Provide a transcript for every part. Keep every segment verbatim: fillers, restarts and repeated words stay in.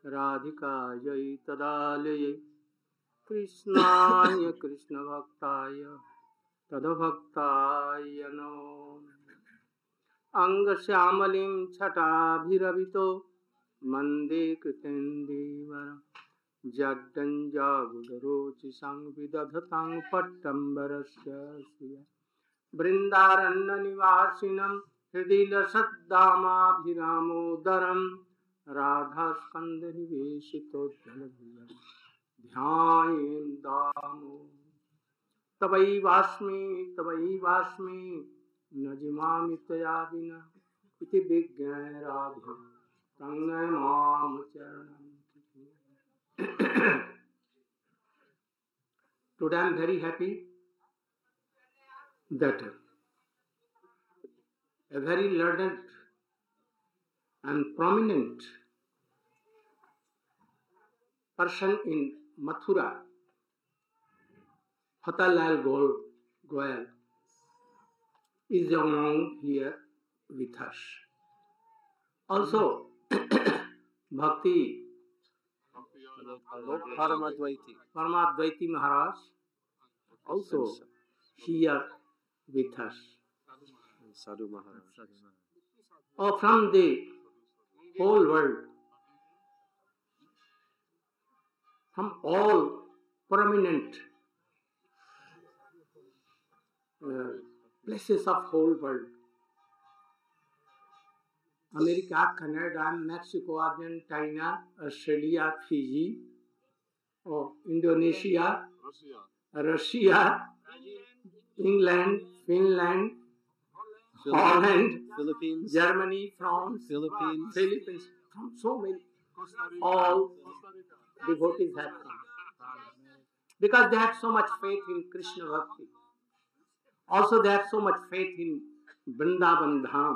राधिकायै तदालये कृष्णाय कृष्णभक्ताय तद्भक्ताय नमो अंगश्यामलिं छटाभिरभितो मन्दे कृतेन्दीवरं जड्डञ्जागुडरोचिषं विदधतां पट्टम्बरस्य श्रियं बृन्दारण्यनिवासिनं हृदि लसद्दामाभिरामोदरं राधास्कन्धनिवेशितोज्ज्वलभुजं ध्यायेन् दामो तवैवास्मि तवैवास्मि न जिमामि त्वया विना इति विज्ञाय राधे तन्मय मां चरणं। Today I am very happy that a very learned and prominent person in Mathura, Fatalal Goyal, is among here with us. Also, Bhakti Paramadvaiti. Paramadvaiti Maharaj also here with us. Sadhu Maharaj. Or from the whole world, from all prominent uh, places of whole world, America, Canada, Mexico, Argentina, Australia, Fiji, oh, Indonesia, Russia, Russia England, Finland, Holland, Philippines, Germany, France, Philippines, Philippines, from so many, all devotees have come. Because they have so much faith in Krishna Bhakti. Also they have so much faith in Vrindavan Dham.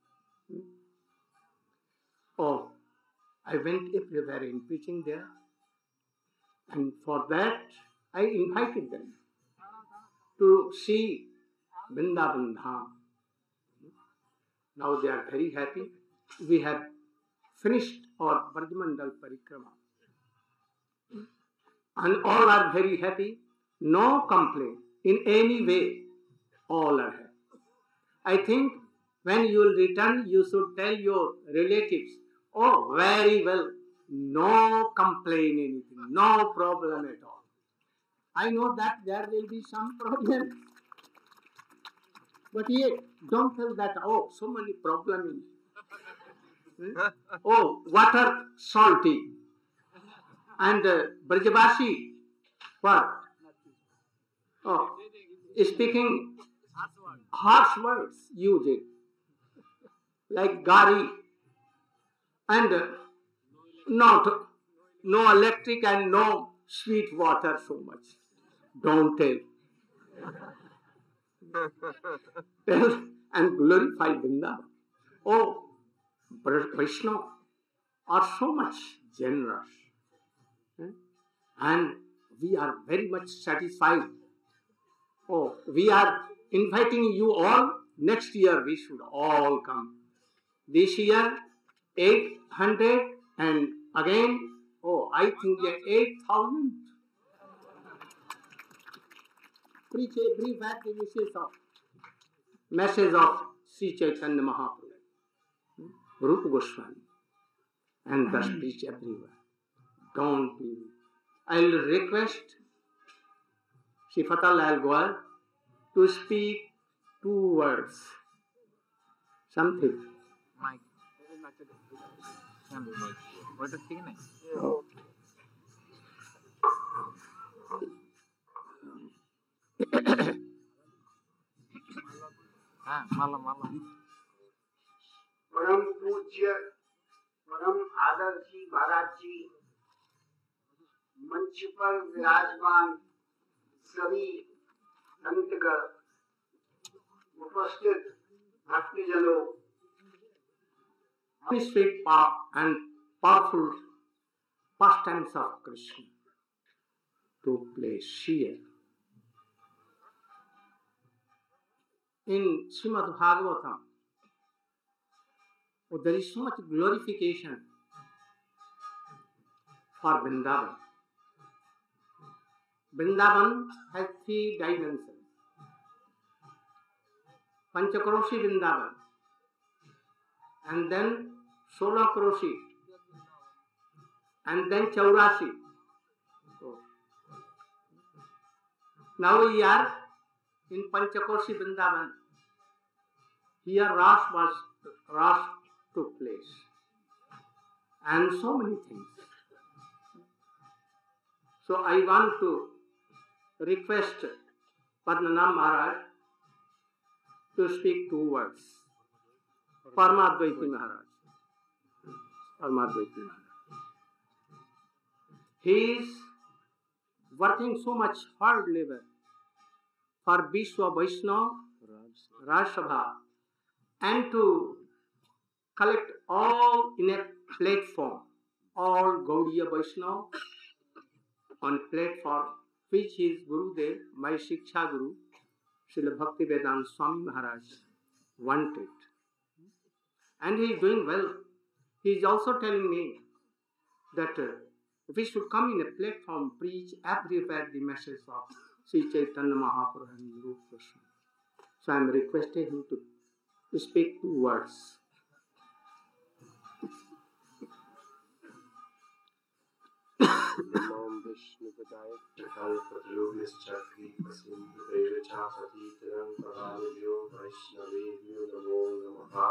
Oh, I went everywhere in preaching there. And for that, I invited them to see Vrindavan Dham. Now they are very happy. We have finished our Brajmandal Parikrama. And all are very happy. No complaint in any way. All are happy. I think when you will return, you should tell your relatives, oh, very well, no complaint anything, no problem at all. I know that there will be some problem. But yet, don't tell that, oh, so many problems. Hmm? Oh, water salty. And uh, Brajavasi, what? Oh, speaking harsh words used, like gari, and uh, not, no electric and no sweet water so much. Don't tell. Tell and glorify Vrindavan. Oh, Vishnu are so much generous. And we are very much satisfied. Oh, we are inviting you all. Next year we should all come. This year, eight hundred and again, oh, I think eight thousand. Preach a brief message of message of Sri Chaitanya Mahaprabhu, Rupa Goswami, and thus preach everywhere. Don't be. I will request Shri Fatalal Goyal to speak two words. Something. Mike. What is speaking? Oh. हाँ माला माला परम पूज्य परम आदर जी महाराज जी मंच पर विराजमान सभी संतगण उपस्थित भक्तजनों sweet and powerful pastimes of Krishna took place here. In Srimad Bhagavatam, oh, there is so much glorification for Vrindavan. Vrindavan has three dimensions. Panchakroshi Vrindavan, and then Solakroshi, and then Chaurashi. So, now we are in Panchakroshi Vrindavan. Here Ras was Ras took place, and so many things. So I want to request Padmanabh Maharaj to speak two words. Paramadvaiti Maharaj. Paramadvaiti Maharaj. He is working so much hard labor for Vishwa Vaishnava Raj Sabha and to collect all in a platform, all Gaudiya Vaishnava on platform, which his Gurudev, my Shiksha Guru, Srila Bhaktivedanta Swami Maharaj wanted. And he is doing well. He is also telling me that uh, we should come in a platform, preach everywhere the message of Sri Chaitanya Mahaprabhu and Rupa Krishna. So I am requesting him to speak two words. Namo Vishnu Padaya Kalpatruvyaschakri Pasindu Devachapati Taram Pahalivyo Vaishnavevyo Namo Namaha.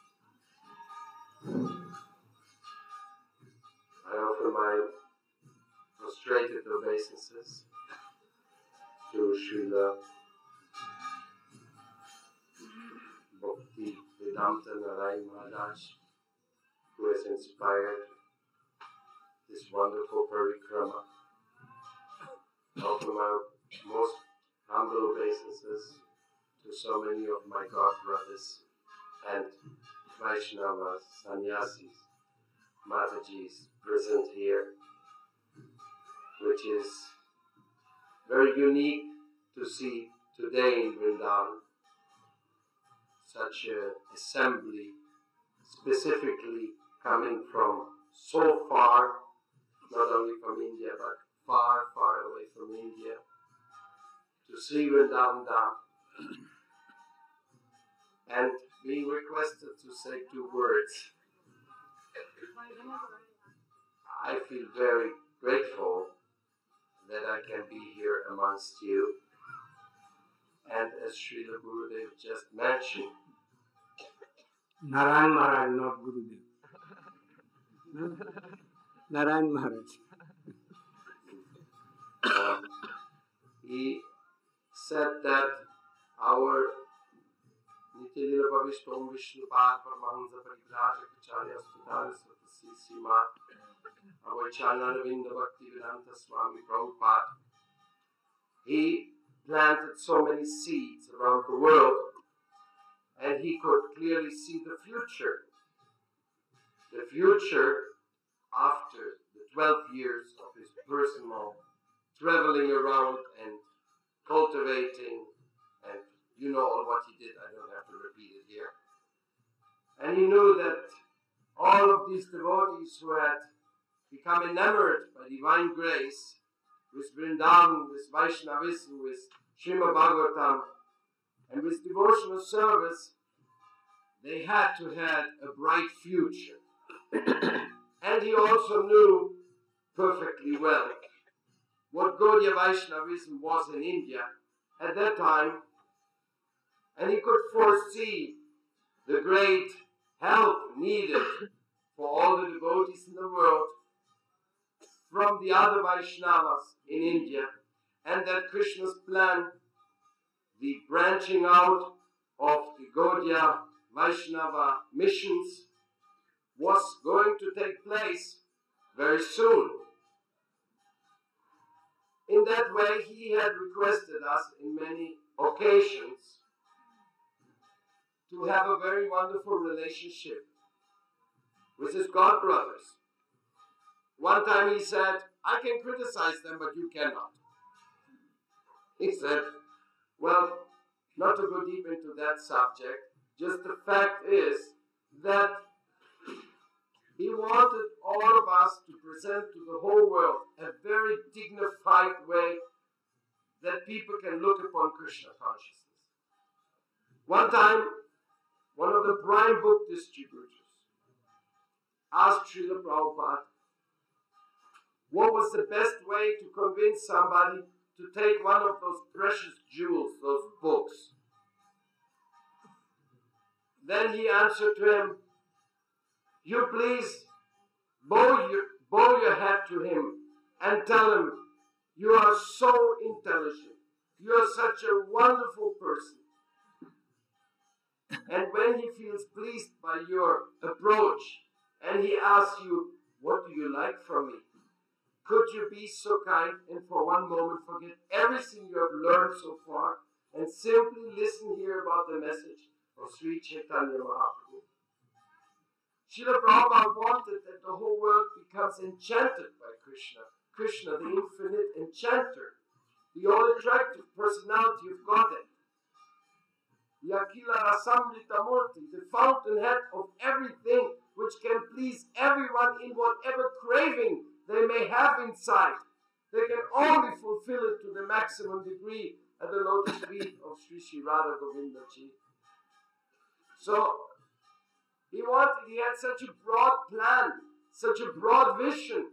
I offer my prostrated obeisances to Srila Bhakti Vedanta Narayan Maharaj, who has inspired this wonderful parikrama. I offer my most humble obeisances to so many of my God brothers and Vaishnavas, Sannyasis, Matajis present here, which is very unique to see today in Vrindavan, such an assembly specifically coming from so far, not only from India, but far, far away from India, to see Vrindavan Dham, and being requested to say two words. I feel very grateful that I can be here amongst you, and as Srila Gurudev just mentioned, Narayan Maharaj, not Gurudev. Narayan Maharaj. uh, he said that our Nityalila Bhavishtom Vishnupad Paramahansa Parivrajacharya Sutana Satasi Simat Avacharya Bhakti Vedanta Swami Prabhupada, he planted so many seeds around the world, and he could clearly see the future. The future after the twelve years of his personal traveling around and cultivating, and you know all what he did, I don't have to repeat it here. And he knew that all of these devotees who had become enamored by divine grace, with Vrindavan, with Vaishnavism, with Srimad Bhagavatam, and with devotional service, they had to have a bright future. And he also knew perfectly well what Gaudiya Vaishnavism was in India at that time, and he could foresee the great help needed for all the devotees in the world from the other Vaishnavas in India, and that Krishna's plan, the branching out of the Gaudiya Vaishnava missions, was going to take place very soon. In that way, he had requested us in many occasions to have a very wonderful relationship with his God brothers. One time he said, I can criticize them, but you cannot. He said, well, not to go deep into that subject, just the fact is that he wanted all of us to present to the whole world a very dignified way that people can look upon Krishna consciousness. One time, one of the prime book distributors asked Srila Prabhupada what was the best way to convince somebody to take one of those precious jewels, those books. Then he answered to him, you please bow your, bow your head to him and tell him, you are so intelligent, you are such a wonderful person. And when he feels pleased by your approach and he asks you, what do you like from me? Could you be so kind and for one moment forget everything you have learned so far and simply listen here about the message of Sri Chaitanya Mahaprabhu? Srila Prabhupada wanted that the whole world becomes enchanted by Krishna. Krishna, the infinite enchanter, the all-attractive personality of Godhead. Yakila Rasamrita Murti, the fountainhead of everything which can please everyone in whatever craving they may have inside. They can only fulfill it to the maximum degree at the lotus feet of Sri Sri Radha Govinda Ji. So, he wanted, he had such a broad plan, such a broad vision,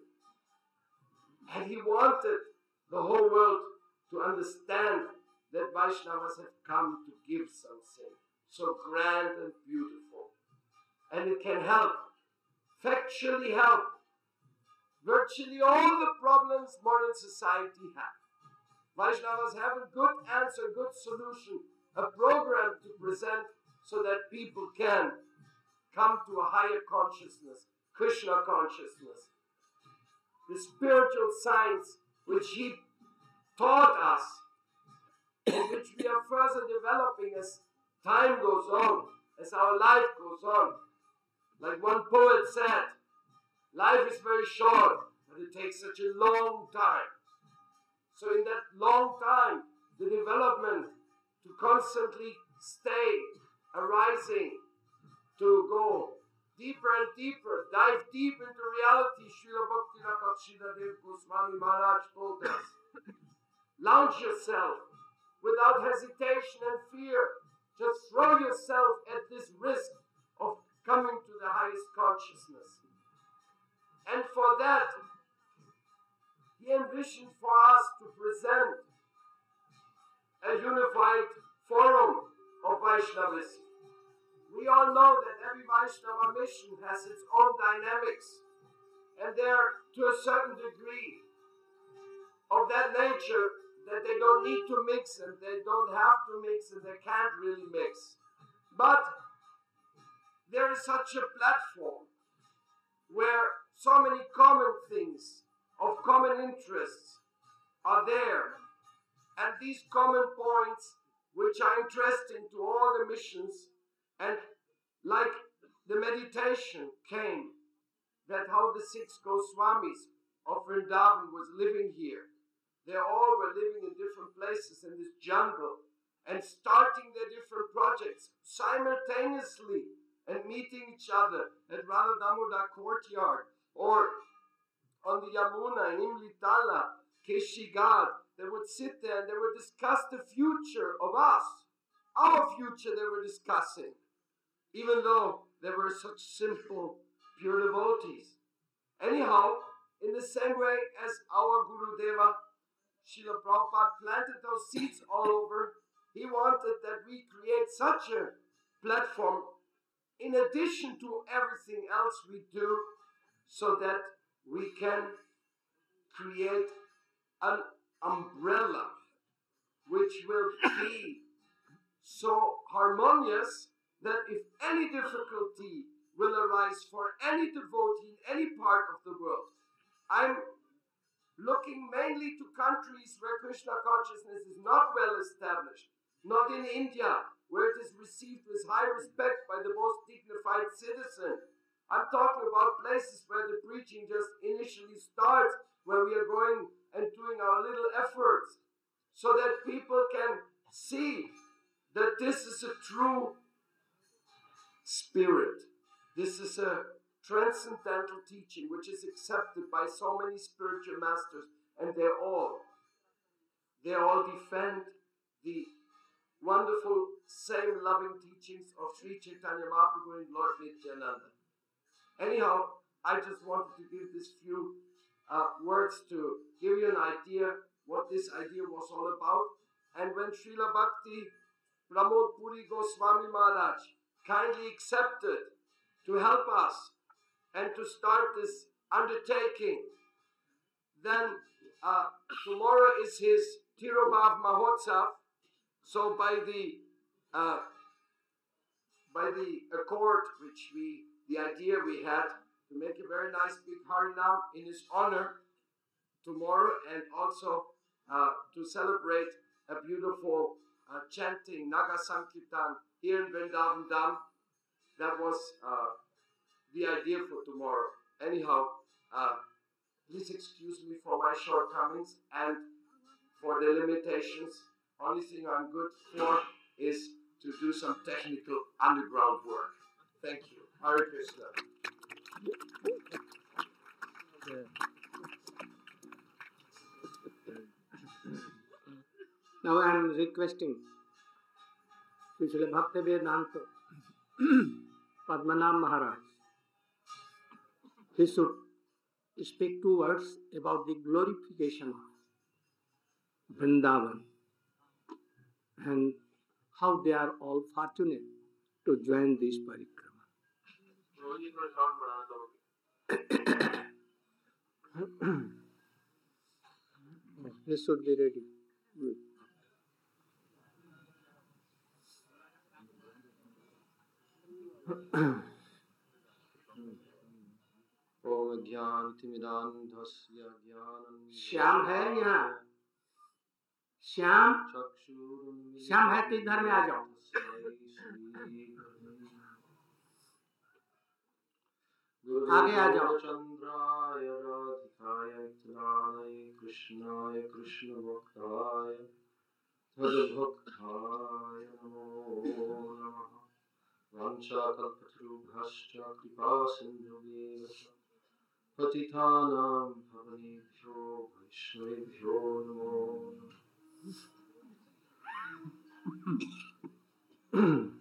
and he wanted the whole world to understand that Vaishnavas have come to give something so grand and beautiful. And it can help, factually help, virtually all the problems modern society has. Vaishnavas have a good answer, good solution, a program to present so that people can come to a higher consciousness, Krishna consciousness. The spiritual science which he taught us, and which we are further developing as time goes on, as our life goes on. Like one poet said, life is very short, but it takes such a long time. So in that long time, the development to constantly stay arising, to go deeper and deeper, dive deep into reality, Srila Bhaktivinoda Sridhar Goswami Maharaj told us. Launch yourself without hesitation and fear. Just throw yourself at this risk of coming to the highest consciousness. And for that, he envisioned for us to present a unified forum of Vaishnavism. We all know that every Vaishnava mission has its own dynamics, and they're to a certain degree of that nature that they don't need to mix and they don't have to mix and they can't really mix. But there is such a platform where so many common things of common interests are there, and these common points which are interesting to all the missions, and like the meditation came, that how the six Goswamis of Vrindavan was living here. They all were living in different places in this jungle and starting their different projects simultaneously and meeting each other at Radha Damodar courtyard or on the Yamuna in Imlitala, Keshigarh. They would sit there and they would discuss the future of us. Our future they were discussing, even though they were such simple, pure devotees. Anyhow, in the same way as our Guru Deva, Srila Prabhupada, planted those seeds all over, he wanted that we create such a platform in addition to everything else we do, so that we can create an umbrella which will be so harmonious that if any difficulty will arise for any devotee in any part of the world, I'm looking mainly to countries where Krishna consciousness is not well established, not in India, where it is received with high respect by the most dignified citizen. I'm talking about places where the preaching just initially starts, where we are going and doing our little efforts, so that people can see that this is a true spirit. This is a transcendental teaching which is accepted by so many spiritual masters, and they all, they all defend the wonderful, same loving teachings of Sri Chaitanya Mahaprabhu and Lord Nityananda. Anyhow, I just wanted to give this few uh, words to give you an idea what this idea was all about. And when Srila Bhakti Pramod Puri Goswami Maharaj kindly accepted to help us and to start this undertaking, then uh, tomorrow is his Tirobhav Mahotsav. So by the uh, by the accord which we, the idea we had to make a very nice big Harinam in his honor tomorrow, and also uh, to celebrate a beautiful uh, chanting Naga Sankirtan here in Vrindavan Dham. That was uh, the idea for tomorrow. Anyhow, uh, please excuse me for my shortcomings and for the limitations. Only thing I'm good for is to do some technical underground work. Thank you. Hare Krishna. Now I am requesting Srila Bhaktivedanta Padmanabh Maharaj. He should speak two words about the glorification of Vrindavan and how they are all fortunate to join this parikrama. This should be ready. Good. Om Gyan Timidandhasya Gyanam. Shyam है यहाँ. श्याम श्याम है तो इधर में आ जाओ. आगे आ जाओ. चंद्राय राधिकाय तदाय कृष्णाय कृष्ण भक्ताय तद्भक्ताय नमो नमः. वाञ्छाकल्पतरुभ्यश्च कृपा सिन्धुभ्येव पतितानां पावनेभ्यो वैष्णवेभ्यो नमो नमः.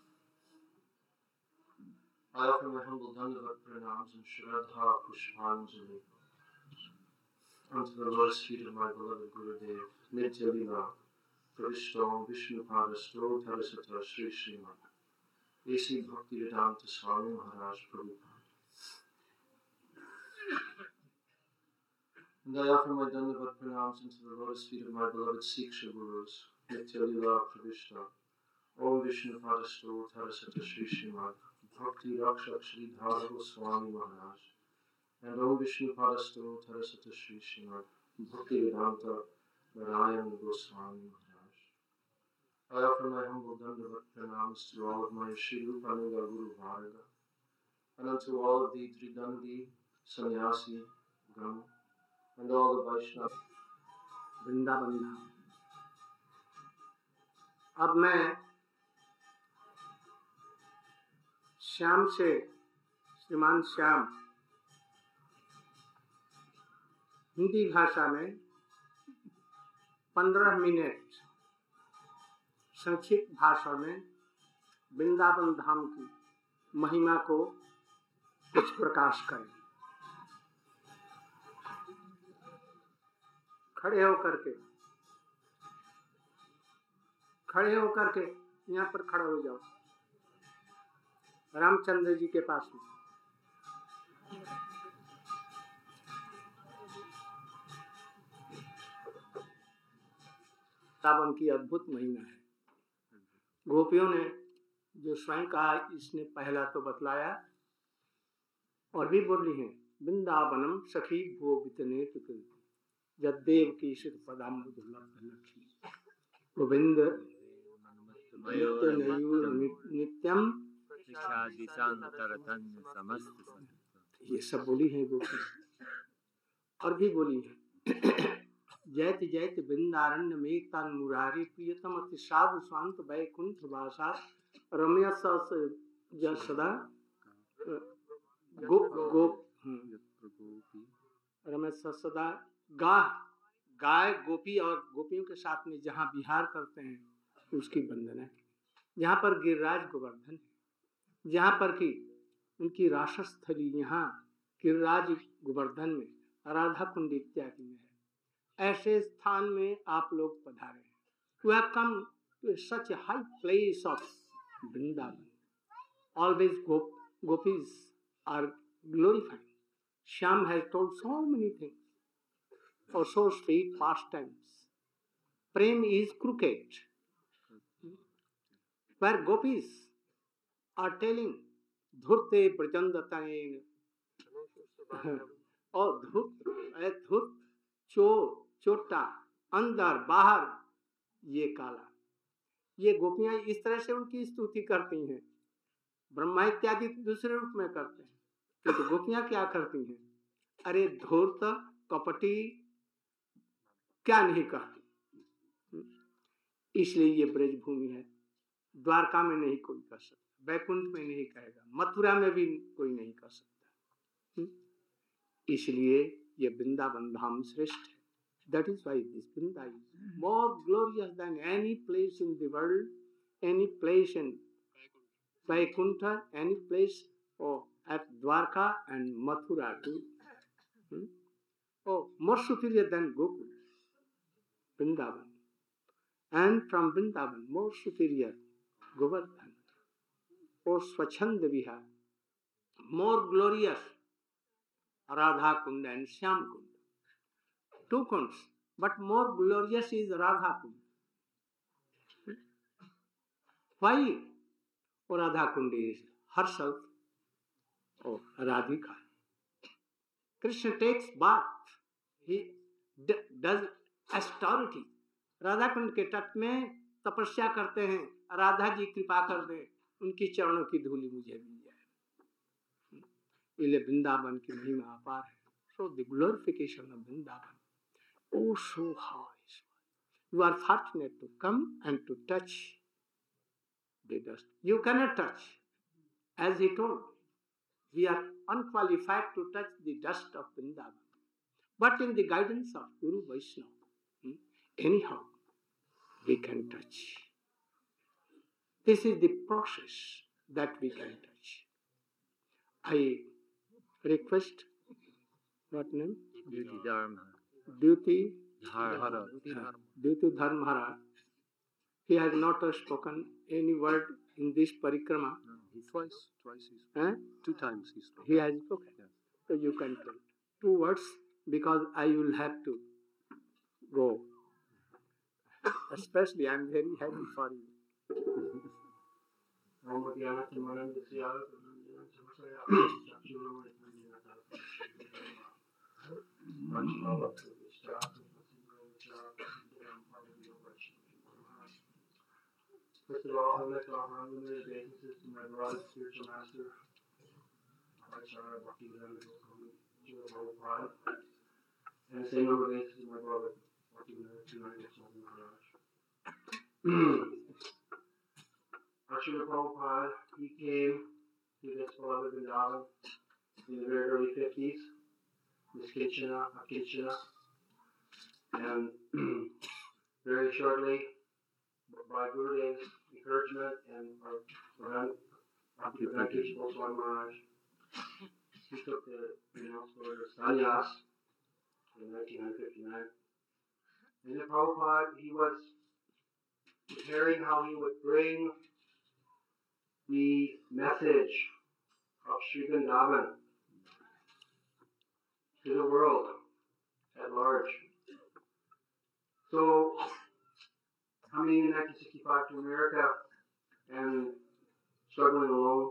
I offer my humble Dandavat pranams and Shraddha Pushpanjali unto the lotus feet of my beloved Gurudev, Nitya Lila, Pravishtam Vishnupada Stotarasata Sri Srimad A C Bhaktivedanta Swami Maharaj Prabhupada. And I offer my Dandavat pranams into the lotus feet of my beloved Siksha Gurus, Nitya Lila Pravishtam, Om Vishnupada Stotarasata Sri Srimad Bhakti Rakshak Shri Dhara Goswami Maharaj, and Om Vishnupada Stotarasata Sri Srimad Bhaktivedanta Narayan Goswami Maharaj. I offer my humble Dandavat pranams to all of my Sri Rupanuga Guru Varga, and unto all of the Tridandi, Sannyasi, Gam, and all the Vaishnava. Vrindavan धाम. अब मैं श्याम से, श्रीमान श्याम हिंदी भाषा में पंद्रह minute संक्षिप्त भाषण में वृंदावन धाम की महिमा को कुछ प्रकाश करें. खड़े होकर के खड़े होकर के यहाँ पर खड़ा हो जाओ. रामचंद्र जी के पास में. सावन की अद्भुत महिमा है. गोपियों ने जो स्वयं कहा इसने पहला तो बतलाया और भी बोली है. वृंदावनम सखी भो वितने जदेव की शिर पदाम्बुज लक्ष्मी गोविंद नित्यम. ये सब बोली है गोपी. और भी बोली है जैत जैत वृंदारण्य में तन मुरारी प्रियतम अति साधु शांत वैकुंठ वासा रम्य सदा गो गो हम्म, रमेश सदा गा गाय गोपी और गोपियों के साथ में जहाँ विहार करते हैं उसकी वंदना की। जहाँ पर गिरिराज गोवर्धन है, जहाँ पर कि उनकी रासस्थली यहाँ गिरिराज गोवर्धन में, राधा कुंड इत्यादि में है, ऐसे स्थान में आप लोग पधारे हैं। We have come to such a high place of Vrindavan. Always gop, gopis are glorifying. Shyam has told so many things for so sweet pastimes. Prem is crooked. Where gopis are telling dhurte prajandatayen और धुत धुत चोर चोटा अंदर बाहर ये काला, ये गोपियां इस तरह से उनकी स्तुति करती हैं। ब्रह्मा इत्यादि दूसरे रूप में करते हैं, किंतु तो गोपियां क्या करती हैं? अरे धूर्त कपटी क्या नहीं कहती। इसलिए ये ब्रजभूमि है, द्वारका में नहीं कोई कर सकता, वैकुंठ में नहीं कहेगा, मथुरा में भी कोई नहीं कर सकता। इसलिए ये वृंदावन धाम श्रेष्ठ है। That is why this Vrinda is more glorious than any place in the world, any place in Vaikuntha, any place oh, at Dwarka and Mathura too. Hmm? Oh, more superior than Gokul, Vrindavan. And from Vrindavan, more superior, Govardhan. Oh, Swachhanda Vihar, more glorious, Radha Kund and Shyam Kund. Two kunds, but more glorious is Radha Kund. Why? Oh, Radha Kund is herself, oh, Radhika. Krishna takes bath, he d- does austerity. Radha Kund के तट में तपस्या करते हैं, राधा जी कृपा कर दे, उनकी चरणों की धूलि मुझे मिल जाए। इसलिए वृंदावन की महिमा अपार है। So the glorification of Vrindavan, oh so high. You are fortunate to come and to touch the dust. You cannot touch, as he told. We are unqualified to touch the dust of Vrindavan. But in the guidance of Guru Vaishnava, hmm, anyhow, we can touch. This is the process that we can touch. I request, what name? Duty Dharma. Duty Dharma. Duty Dharma Maharaj. He has not spoken any word in this parikrama. Twice, twice he's Eh? two times he spoke. He has spoken. Yes. So you can tell two words because I will have to go. Especially I am very happy for you. First of all, I would like to offer unlimited obeisances to my beloved spiritual master, Acharya Bhaktivedanta Prabhupada, and the same number of obeisances to my beloved Bhaktivedanta Swami Maharaj. Acharya Prabhupada, he came to this beloved Vrindavan in the very early fifties, Miss Kitchena of Kitchena, and very shortly, by Gurudev's encouragement and our Bhaktivedanta Swami Maharaj, he took the announced order of sannyas in nineteen fifty-nine. And the Prabhupada, he was preparing how he would bring the message of Sri Vrindavan to the world at large. So, coming in nineteen sixty-five to America and struggling alone,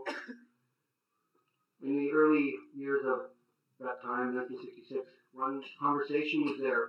in the early years of that time, nineteen sixty-six, one conversation was there,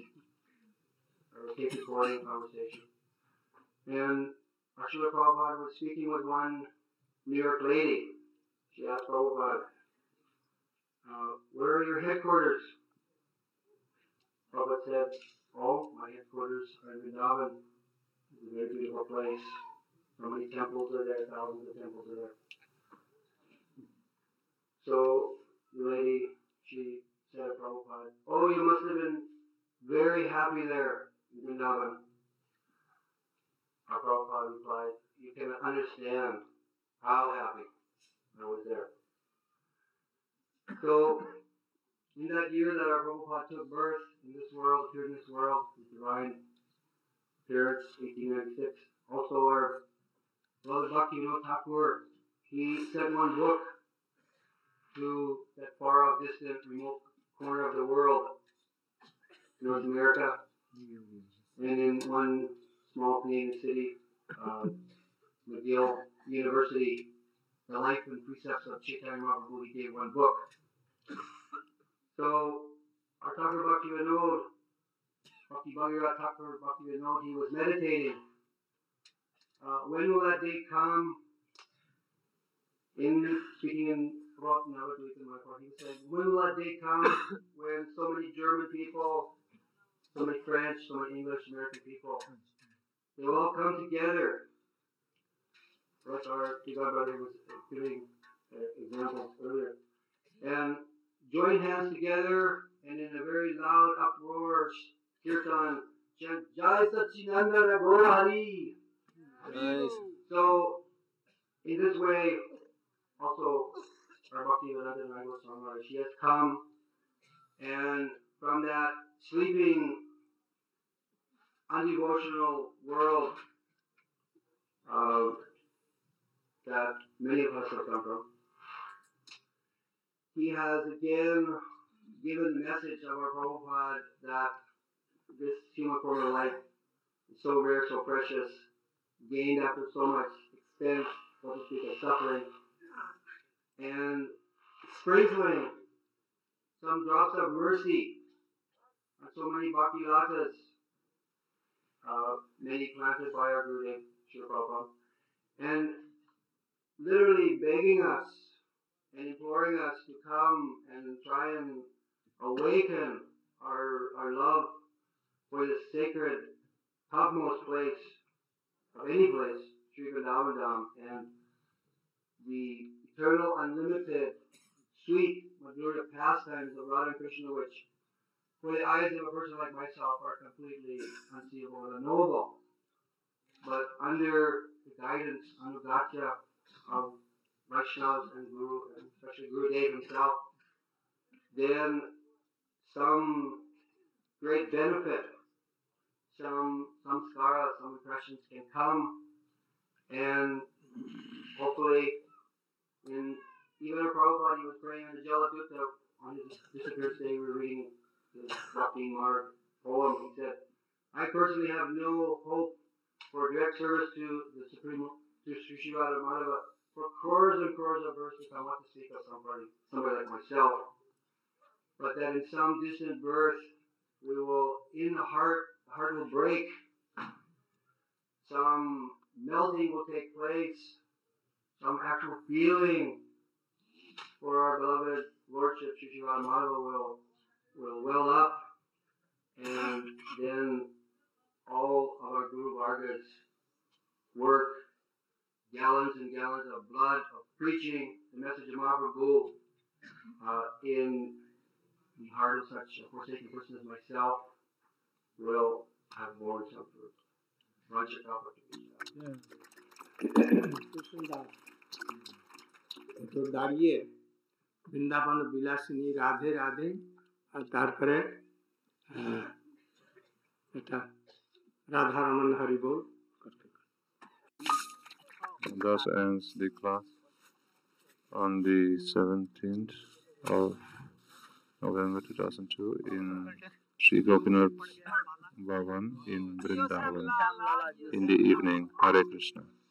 a tape recording conversation, and Srila Prabhupada was speaking with one New York lady. She asked Prabhupada, uh, where are your headquarters? Prabhupada said, oh, my headquarters are in Vrindavan. It's a very beautiful place. So many temples are there, thousands of temples are there. So the lady, she said to Prabhupada, "Oh, you must have been very happy there in Vrindavan." Our Prabhupada replied, "You cannot understand how happy I was there." So, in that year that our Prabhupada took birth in this world, appeared in this world, his divine appearance, eighteen ninety-six, also our Brother Bhaktivinoda Thakur, he sent one book to that far off, distant, remote corner of the world, North America, and in one small Canadian city, uh, McGill University, the life and precepts of Chaitanya Mahaprabhu, he gave one book. So, our Thakur Bhaktivinoda, Bhakti Bhagirath Thakur Bhaktivinoda, he was meditating. Uh, when will that day come? In speaking in Roth Navadvita, he said, when will that day come when so many German people, so many French, so many English, American people, they will all come together. That's our Tigar brother was giving uh, examples earlier. And join hands together and in a very loud uproar, kirtan, chant Jai Satchinandana Gaur Hari. Nice. So, in this way, also, our Bhaktivedanta Goswami, she has come, and from that sleeping, undevotional world uh, that many of us have come from, he has again given the message of our Prabhupada that this human form of life is so rare, so precious, gained after so much expense, so to speak, of suffering, and sprinkling some drops of mercy on so many bhakti latas, uh, many planted by our Gurudev, Srila Prabhupada, and literally begging us and imploring us to come and try and awaken our, our love for this sacred, topmost place of any place, Sri Vrindavan Dham, and the eternal, unlimited, sweet, Madhurya pastimes of Radha and Krishna, which, for the eyes of a person like myself, are completely unseeable and unknowable. But under the guidance, anugatya of Vaishnavas and Guru, and especially Gurudev himself, then some great benefit, some samskara, some impressions can come, and hopefully, in even our Prabhupada, he was praying on the Jaladutta on his disappearance day. We were reading the Bhakti Marg poem. He said, "I personally have no hope for direct service to the Supreme, to Sri Shivada Madhava, for crores and crores of verses. I want to speak of somebody, somebody like myself. But that in some distant birth, we will, in the heart, the heart will break. Some melting will take place. Some actual feeling for our beloved Lordship, Sri Shivada Madhava, will, will well up. And then all of our Guru Vargas work, gallons and gallons of blood, of preaching the message of Mahaprabhu uh, in the heart of such a forsaken person as myself, will have borne some fruit. তো দাঁড়িয়ে বৃন্দাবন বিলাসিনী রাধে রাধে আর তারপরে এটা Radharaman Haribol. Thus ends the class on the seventeenth of November two thousand two in Sri Gopinath Bhavan in Vrindavan in the evening. Hare Krishna.